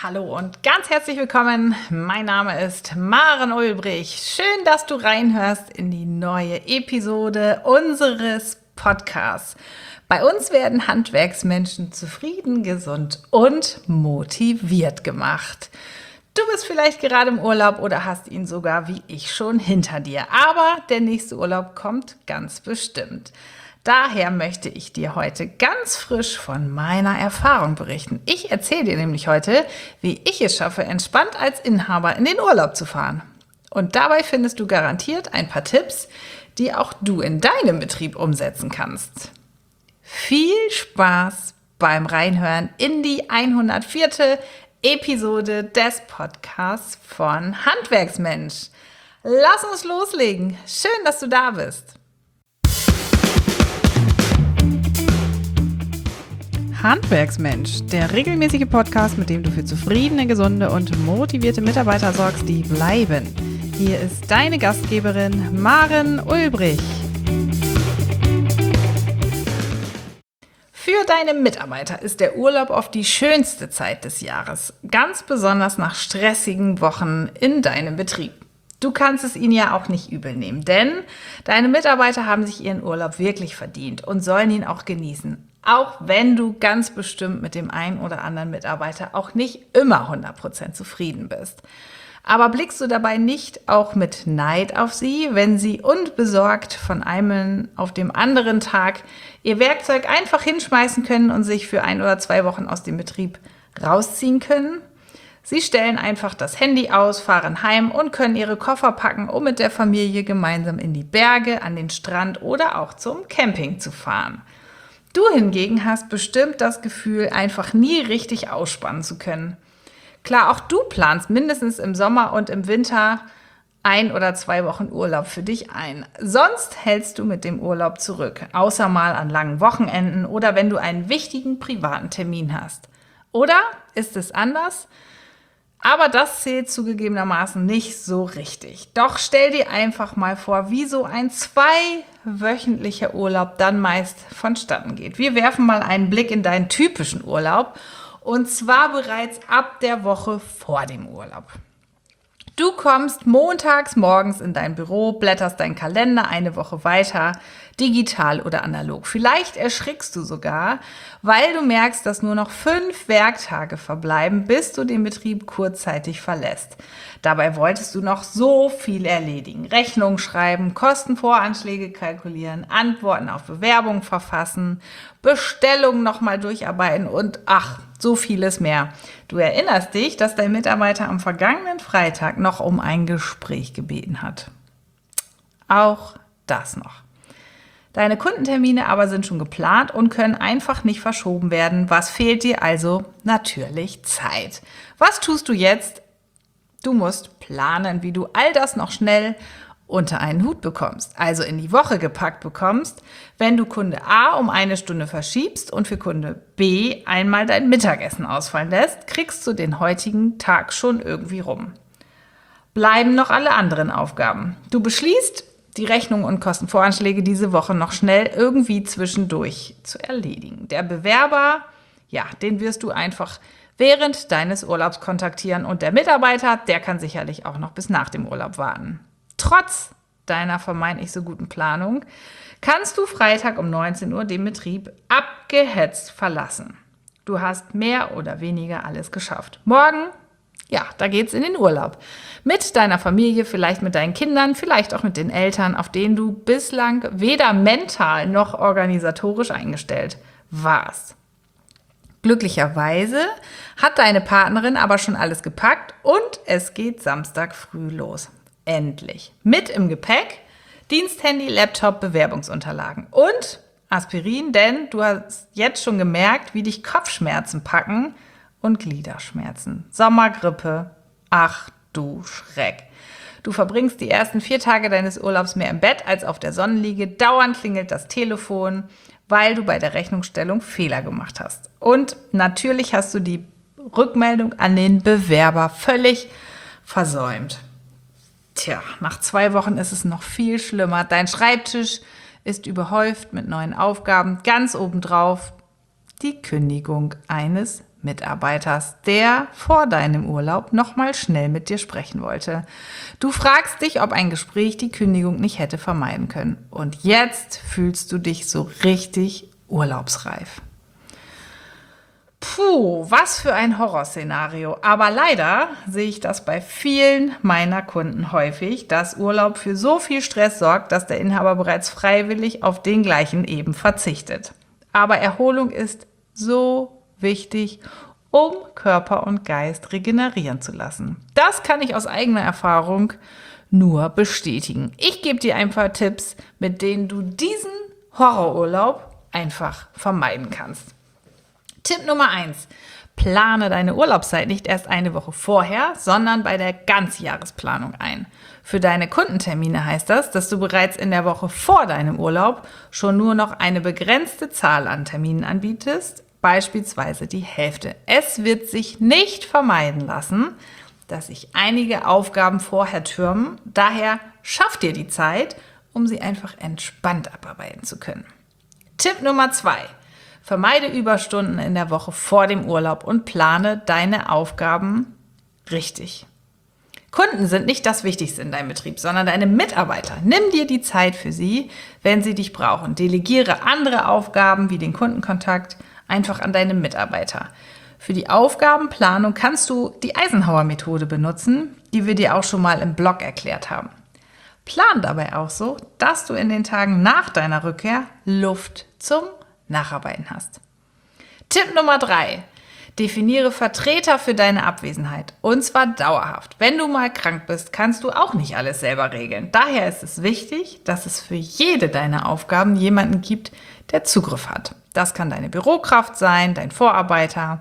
Hallo und ganz herzlich willkommen. Mein Name ist Maren Ulbrich. Schön, dass du reinhörst in die neue Episode unseres Podcasts. Bei uns werden Handwerksmenschen zufrieden, gesund und motiviert gemacht. Du bist vielleicht gerade im Urlaub oder hast ihn sogar wie ich schon hinter dir. Aber der nächste Urlaub kommt ganz bestimmt. Daher möchte ich dir heute ganz frisch von meiner Erfahrung berichten. Ich erzähle dir nämlich heute, wie ich es schaffe, entspannt als Inhaber in den Urlaub zu fahren. Und dabei findest du garantiert ein paar Tipps, die auch du in deinem Betrieb umsetzen kannst. Viel Spaß beim Reinhören in die 104. Episode des Podcasts von Handwerksmensch. Lass uns loslegen. Schön, dass du da bist. Handwerksmensch, der regelmäßige Podcast, mit dem du für zufriedene, gesunde und motivierte Mitarbeiter sorgst, die bleiben. Hier ist deine Gastgeberin Maren Ulbrich. Für deine Mitarbeiter ist der Urlaub oft die schönste Zeit des Jahres, ganz besonders nach stressigen Wochen in deinem Betrieb. Du kannst es ihnen ja auch nicht übel nehmen, denn deine Mitarbeiter haben sich ihren Urlaub wirklich verdient und sollen ihn auch genießen. Auch wenn du ganz bestimmt mit dem einen oder anderen Mitarbeiter auch nicht immer 100% zufrieden bist. Aber blickst du dabei nicht auch mit Neid auf sie, wenn sie unbesorgt von einem auf dem anderen Tag ihr Werkzeug einfach hinschmeißen können und sich für 1 oder 2 Wochen aus dem Betrieb rausziehen können? Sie stellen einfach das Handy aus, fahren heim und können ihre Koffer packen, um mit der Familie gemeinsam in die Berge, an den Strand oder auch zum Camping zu fahren. Du hingegen hast bestimmt das Gefühl, einfach nie richtig ausspannen zu können. Klar, auch du planst mindestens im Sommer und im Winter 1 oder 2 Wochen Urlaub für dich ein. Sonst hältst du mit dem Urlaub zurück, außer mal an langen Wochenenden oder wenn du einen wichtigen privaten Termin hast. Oder ist es anders? Aber das zählt zugegebenermaßen nicht so richtig. Doch stell dir einfach mal vor, wie so ein 2-wöchentlicher Urlaub dann meist vonstatten geht. Wir werfen mal einen Blick in deinen typischen Urlaub und zwar bereits ab der Woche vor dem Urlaub. Du kommst montags morgens in dein Büro, blätterst deinen Kalender eine Woche weiter, digital oder analog. Vielleicht erschrickst du sogar, weil du merkst, dass nur noch 5 Werktage verbleiben, bis du den Betrieb kurzzeitig verlässt. Dabei wolltest du noch so viel erledigen. Rechnungen schreiben, Kostenvoranschläge kalkulieren, Antworten auf Bewerbungen verfassen, Bestellungen nochmal durcharbeiten und so vieles mehr. Du erinnerst dich, dass dein Mitarbeiter am vergangenen Freitag noch um ein Gespräch gebeten hat. Auch das noch. Deine Kundentermine aber sind schon geplant und können einfach nicht verschoben werden. Was fehlt dir also? Natürlich Zeit. Was tust du jetzt? Du musst planen, wie du all das noch schnell unter einen Hut bekommst, also in die Woche gepackt bekommst, wenn du Kunde A um 1 Stunde verschiebst und für Kunde B einmal dein Mittagessen ausfallen lässt, kriegst du den heutigen Tag schon irgendwie rum. Bleiben noch alle anderen Aufgaben. Du beschließt, die Rechnungen und Kostenvoranschläge diese Woche noch schnell irgendwie zwischendurch zu erledigen. Der Bewerber, den wirst du einfach während deines Urlaubs kontaktieren und der Mitarbeiter, der kann sicherlich auch noch bis nach dem Urlaub warten. Trotz deiner vermeintlich so guten Planung kannst du Freitag um 19 Uhr den Betrieb abgehetzt verlassen. Du hast mehr oder weniger alles geschafft. Morgen, da geht's in den Urlaub. Mit deiner Familie, vielleicht mit deinen Kindern, vielleicht auch mit den Eltern, auf denen du bislang weder mental noch organisatorisch eingestellt warst. Glücklicherweise hat deine Partnerin aber schon alles gepackt und es geht Samstag früh los. Endlich. Mit im Gepäck Diensthandy, Laptop, Bewerbungsunterlagen und Aspirin, denn du hast jetzt schon gemerkt, wie dich Kopfschmerzen packen und Gliederschmerzen. Sommergrippe, ach du Schreck. Du verbringst die ersten 4 Tage deines Urlaubs mehr im Bett als auf der Sonnenliege. Dauernd klingelt das Telefon, weil du bei der Rechnungsstellung Fehler gemacht hast. Und natürlich hast du die Rückmeldung an den Bewerber völlig versäumt. Nach 2 Wochen ist es noch viel schlimmer. Dein Schreibtisch ist überhäuft mit neuen Aufgaben. Ganz obendrauf die Kündigung eines Mitarbeiters, der vor deinem Urlaub nochmal schnell mit dir sprechen wollte. Du fragst dich, ob ein Gespräch die Kündigung nicht hätte vermeiden können. Und jetzt fühlst du dich so richtig urlaubsreif. Puh, was für ein Horrorszenario. Aber leider sehe ich das bei vielen meiner Kunden häufig, dass Urlaub für so viel Stress sorgt, dass der Inhaber bereits freiwillig auf den gleichen eben verzichtet. Aber Erholung ist so wichtig, um Körper und Geist regenerieren zu lassen. Das kann ich aus eigener Erfahrung nur bestätigen. Ich gebe dir ein paar Tipps, mit denen du diesen Horrorurlaub einfach vermeiden kannst. Tipp Nummer 1. Plane deine Urlaubszeit nicht erst eine Woche vorher, sondern bei der Ganzjahresplanung ein. Für deine Kundentermine heißt das, dass du bereits in der Woche vor deinem Urlaub schon nur noch eine begrenzte Zahl an Terminen anbietest, beispielsweise die Hälfte. Es wird sich nicht vermeiden lassen, dass sich einige Aufgaben vorher türmen. Daher schaff dir die Zeit, um sie einfach entspannt abarbeiten zu können. Tipp Nummer 2. Vermeide Überstunden in der Woche vor dem Urlaub und plane deine Aufgaben richtig. Kunden sind nicht das Wichtigste in deinem Betrieb, sondern deine Mitarbeiter. Nimm dir die Zeit für sie, wenn sie dich brauchen. Delegiere andere Aufgaben wie den Kundenkontakt einfach an deine Mitarbeiter. Für die Aufgabenplanung kannst du die Eisenhower-Methode benutzen, die wir dir auch schon mal im Blog erklärt haben. Plan dabei auch so, dass du in den Tagen nach deiner Rückkehr Luft zum Nacharbeiten hast. Tipp Nummer 3. Definiere Vertreter für deine Abwesenheit. Und zwar dauerhaft. Wenn du mal krank bist, kannst du auch nicht alles selber regeln. Daher ist es wichtig, dass es für jede deiner Aufgaben jemanden gibt, der Zugriff hat. Das kann deine Bürokraft sein, dein Vorarbeiter.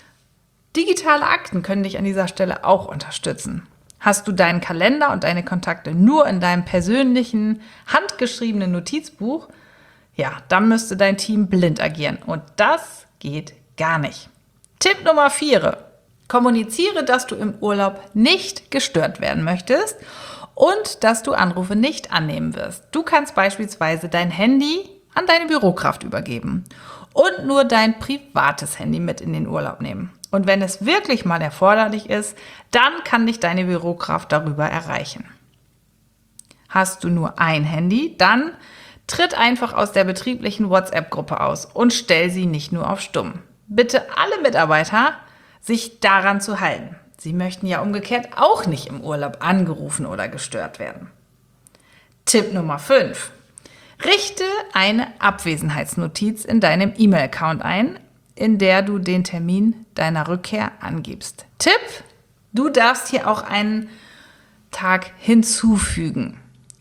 Digitale Akten können dich an dieser Stelle auch unterstützen. Hast du deinen Kalender und deine Kontakte nur in deinem persönlichen, handgeschriebenen Notizbuch, ja, dann müsste dein Team blind agieren. Und das geht gar nicht. Tipp Nummer 4. Kommuniziere, dass du im Urlaub nicht gestört werden möchtest und dass du Anrufe nicht annehmen wirst. Du kannst beispielsweise dein Handy an deine Bürokraft übergeben und nur dein privates Handy mit in den Urlaub nehmen. Und wenn es wirklich mal erforderlich ist, dann kann dich deine Bürokraft darüber erreichen. Hast du nur ein Handy, dann tritt einfach aus der betrieblichen WhatsApp-Gruppe aus und stell sie nicht nur auf Stumm. Bitte alle Mitarbeiter, sich daran zu halten. Sie möchten ja umgekehrt auch nicht im Urlaub angerufen oder gestört werden. Tipp Nummer 5. Richte eine Abwesenheitsnotiz in deinem E-Mail-Account ein, in der du den Termin deiner Rückkehr angibst. Tipp: Du darfst hier auch einen Tag hinzufügen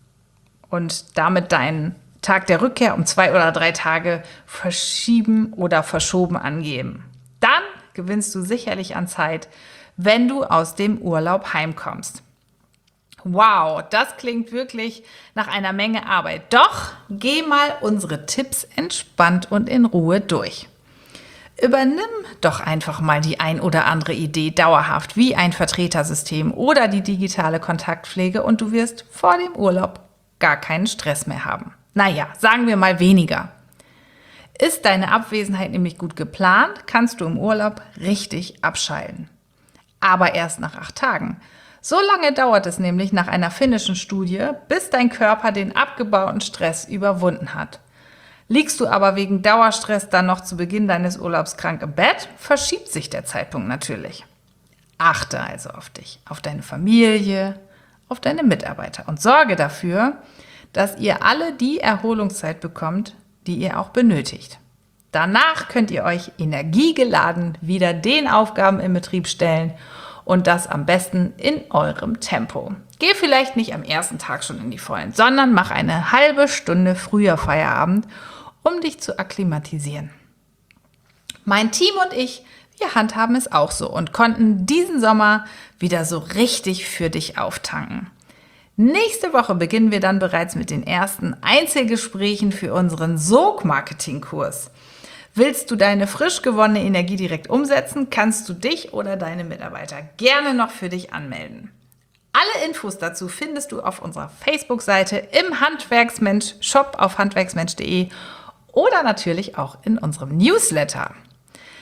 und damit deinen Tag der Rückkehr um 2 oder 3 Tage verschieben oder verschoben angeben. Dann gewinnst du sicherlich an Zeit, wenn du aus dem Urlaub heimkommst. Wow, das klingt wirklich nach einer Menge Arbeit. Doch geh mal unsere Tipps entspannt und in Ruhe durch. Übernimm doch einfach mal die ein oder andere Idee dauerhaft, wie ein Vertretersystem oder die digitale Kontaktpflege, und du wirst vor dem Urlaub gar keinen Stress mehr haben. Naja, sagen wir mal weniger. Ist deine Abwesenheit nämlich gut geplant, kannst du im Urlaub richtig abschalten. Aber erst nach 8 Tagen. So lange dauert es nämlich nach einer finnischen Studie, bis dein Körper den abgebauten Stress überwunden hat. Liegst du aber wegen Dauerstress dann noch zu Beginn deines Urlaubs krank im Bett, verschiebt sich der Zeitpunkt natürlich. Achte also auf dich, auf deine Familie, auf deine Mitarbeiter und sorge dafür, dass ihr alle die Erholungszeit bekommt, die ihr auch benötigt. Danach könnt ihr euch energiegeladen wieder den Aufgaben im Betrieb stellen und das am besten in eurem Tempo. Geh vielleicht nicht am ersten Tag schon in die Vollen, sondern mach eine halbe Stunde früher Feierabend, um dich zu akklimatisieren. Mein Team und ich, wir handhaben es auch so und konnten diesen Sommer wieder so richtig für dich auftanken. Nächste Woche beginnen wir dann bereits mit den ersten Einzelgesprächen für unseren Sog-Marketing-Kurs. Willst du deine frisch gewonnene Energie direkt umsetzen, kannst du dich oder deine Mitarbeiter gerne noch für dich anmelden. Alle Infos dazu findest du auf unserer Facebook-Seite, im Handwerksmensch-Shop auf handwerksmensch.de oder natürlich auch in unserem Newsletter.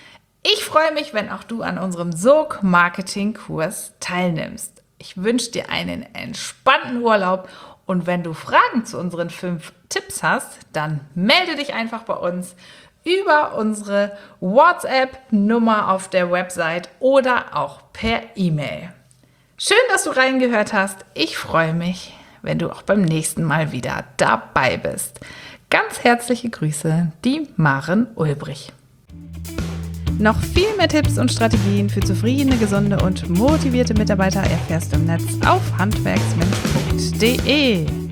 Ich freue mich, wenn auch du an unserem Sog-Marketing-Kurs teilnimmst. Ich wünsche dir einen entspannten Urlaub und wenn du Fragen zu unseren 5 Tipps hast, dann melde dich einfach bei uns über unsere WhatsApp-Nummer auf der Website oder auch per E-Mail. Schön, dass du reingehört hast. Ich freue mich, wenn du auch beim nächsten Mal wieder dabei bist. Ganz herzliche Grüße, die Maren Ulbrich. Noch viel mehr Tipps und Strategien für zufriedene, gesunde und motivierte Mitarbeiter erfährst du im Netz auf handwerksmensch.de.